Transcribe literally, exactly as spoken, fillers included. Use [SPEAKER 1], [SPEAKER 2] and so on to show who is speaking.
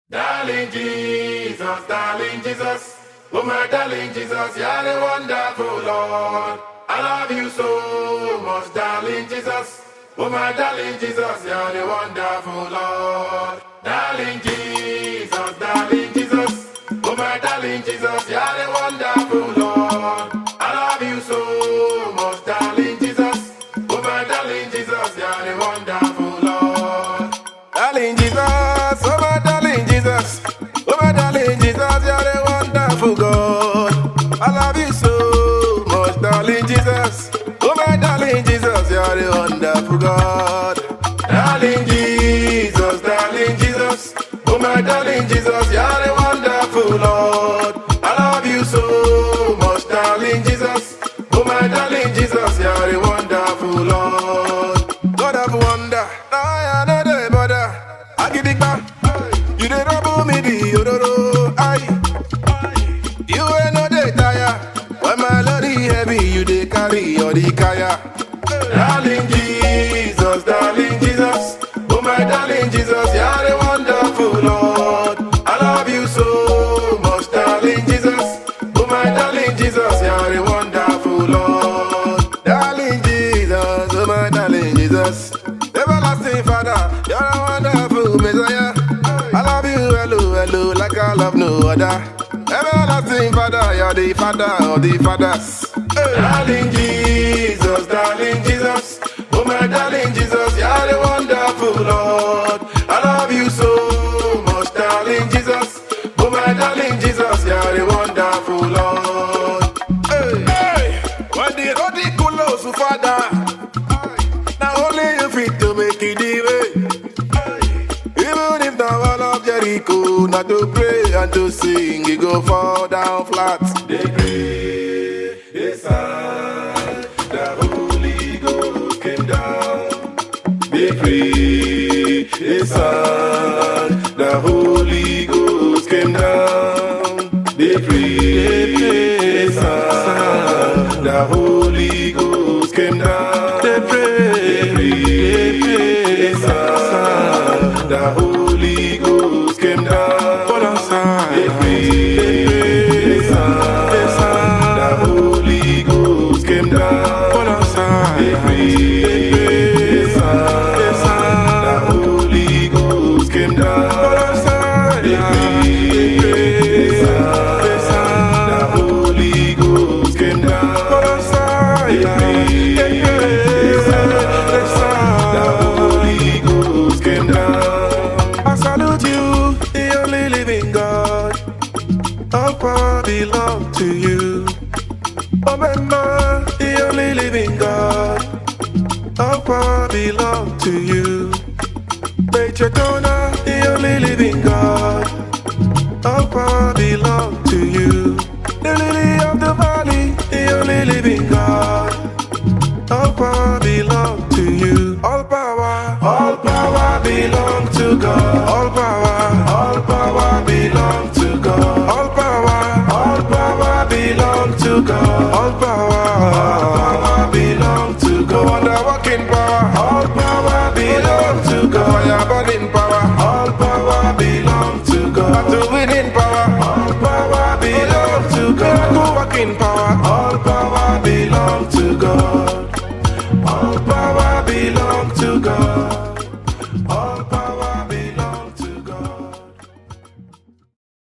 [SPEAKER 1] Darling Jesus, darling Jesus, oh my darling Jesus, you're the wonderful Lord. I love you so much, darling Jesus, oh my darling Jesus, you're the wonderful Lord. Darling Jesus, darling Jesus, oh my darling Jesus, you're the wonderful Lord. I love you so much, darling Jesus, oh my darling Jesus, you're the wonderful Lord. Darling Jesus, oh my darling Jesus, oh my darling Jesus, you're the wonderful God. I love you so much, darling Jesus, oh my darling Jesus, you're the wonderful God. Darling Jesus, darling Jesus, oh my darling Jesus, you're the wonderful Lord. I love you so much, darling Jesus, oh my darling Jesus, you're the wonderful Lord. God of wonder, I know the bother. I give it back. You dey trouble me the odoro. I, you ain't no dey tire. When my lorry heavy, you dey carry all the kaya. Darling Jesus, darling Jesus, oh my darling Jesus, you're the wonderful Lord. I love you so much, darling Jesus, oh my darling Jesus, you're the wonderful Lord. Darling Jesus, oh my darling Jesus, everlasting Father, you're a wonderful Messiah. I love you, hello, hello, like I love no other. Everlasting Father, you're the Father of the fathers. Hey. Darling Jesus, darling Jesus, oh my darling Jesus, you're the wonderful Lord. I love you so much, darling Jesus, oh my darling Jesus, you're the wonderful Lord. Hey, hey, when the road is close, Father, now only you fit to make it the way. Even if the wall of Jericho, not to pray and to sing, you go fall down flat. They pray, they sang, the Holy Ghost came down. They pray, they sang, the Holy Ghost came down. They pray, they sang, the Holy Ghost came down. They pray, they pray, they sang, the Holy Ghost came down. Put on sign. They pray, they sang, they sang, the Holy Ghost came down. Put on sign. They pray, they sang, they sang, the Holy Ghost came down. Put on sign. They pray, they sang, they sang, the Holy Ghost came down. Put on sign. They pray, they sang, they sang, the Holy Ghost came down. I salute you, the only living God. All power belongs to you. Oh, Mama, the only living God. All power belongs to you. Major Donor, the only living God. All power belongs to you. The lily of the valley, the only living God. All power belongs to you. All power, all power belongs to God. All power, all power belongs to God. All power, all power belongs to God. All power, all power belongs to God. Wonder working power, all power belongs to God. Fire burning power, all power belongs to God. Battle winning power, all power belongs to God. Miracle working power.